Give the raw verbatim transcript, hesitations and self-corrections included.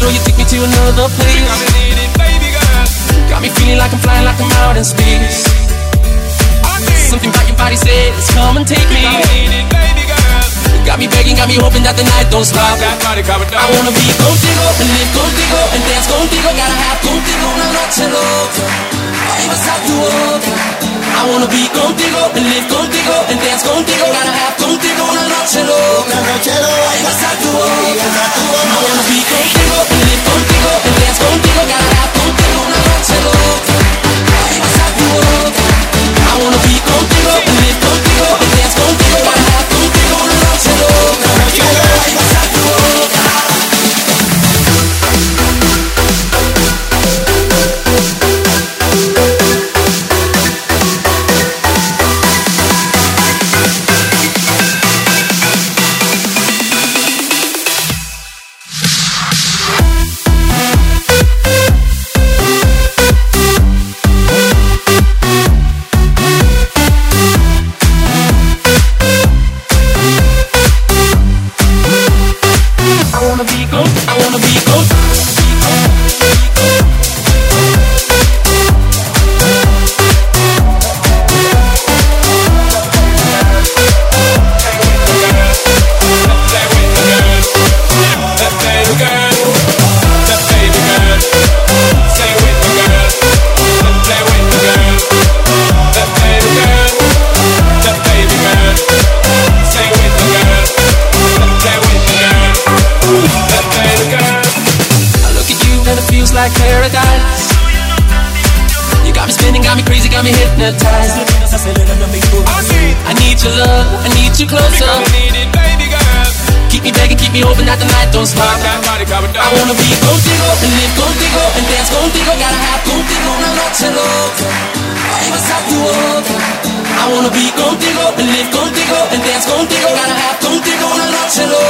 control, you take me to another place. Got me needing, baby girl. Got me feeling like I'm flying, like I'm out in space. Something about your body says, come and take me. Got me needing, baby girl. Got me begging, got me hoping that the night don't stop. That body covered I wanna be contigo and live contigo and dance contigo. Gotta have contigo una noche loca. Ay, vas a tu boca. I wanna be contigo and live contigo and dance contigo. Gotta have contigo una noche loca. Ay, vas a tu boca. I wanna be contigo and live contigo and dance contigo. Gotta have contigo una noche loca. Ay, vas a tu boca. I wanna be contigo and live contigo and dance contigo. Gotta have contigo una noche loca. Ay, vas a tu boca. Like paradise. You got me spinning, got me crazy, got me hypnotized. I need your love, I need you closer. Keep me begging, keep me hoping that the night don't stop. I wanna be contigo and live contigo and dance contigo. Gotta have contigo una noche loca. Ay, vas a tu boca. I wanna be contigo and live contigo and dance contigo. Gotta have contigo una noche loca.